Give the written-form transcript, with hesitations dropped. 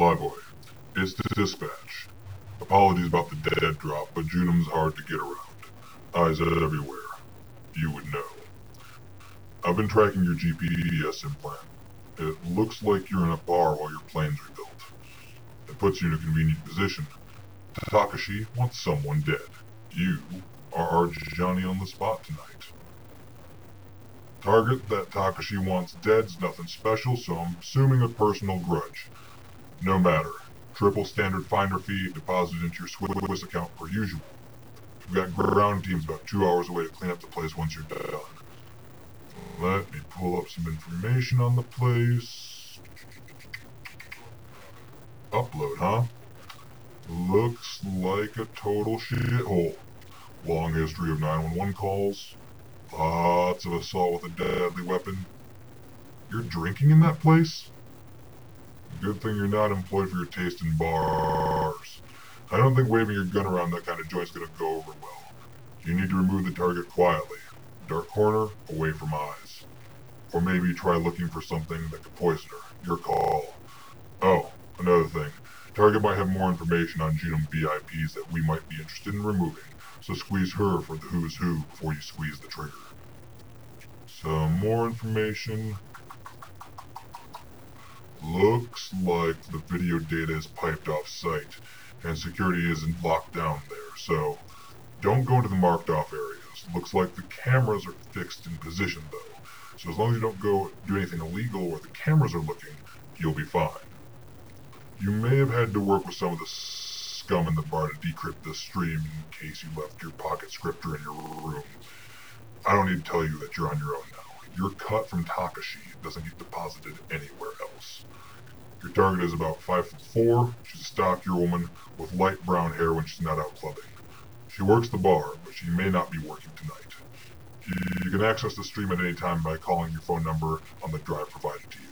Flyboy, it's the dispatch. Apologies about the dead drop, but Junim's hard to get around. Eyes everywhere. You would know. I've been tracking your GPS implant. It looks like you're in a bar while your plane's rebuilt. It puts you in a convenient position. Takashi wants someone dead. You are our Johnny on the spot tonight. Target that Takashi wants dead's nothing special, so I'm assuming a personal grudge. No matter. Triple standard finder fee deposited into your Swiss account per usual. We've got ground teams about 2 hours away to clean up the place once you're done. Let me pull up some information on the place. Upload, huh? Looks like a total shithole. Long history of 911 calls. Lots of assault with a deadly weapon. You're drinking in that place? Good thing you're not employed for your taste in bars. I don't think waving your gun around that kind of joint's gonna go over well. You need to remove the target quietly. Dark corner, away from eyes. Or maybe try looking for something that could poison her. Your call. Oh, another thing. Target might have more information on Junum VIPs that we might be interested in removing, so squeeze her for the who's who before you squeeze the trigger. Some more information. Looks like the video data is piped off site, and security isn't locked down there, so don't go into the marked off areas. Looks like the cameras are fixed in position though, so as long as you don't go do anything illegal where the cameras are looking, you'll be fine. You may have had to work with some of the scum in the bar to decrypt this stream in case you left your pocket scripter in your room. I don't need to tell you that you're on your own now. Your cut from Takashi doesn't get deposited anywhere else. Your target is about 5'4". She's a stockier woman with light brown hair when she's not out clubbing. She works the bar, but she may not be working tonight. You can access the stream at any time by calling your phone number on the drive provided to you.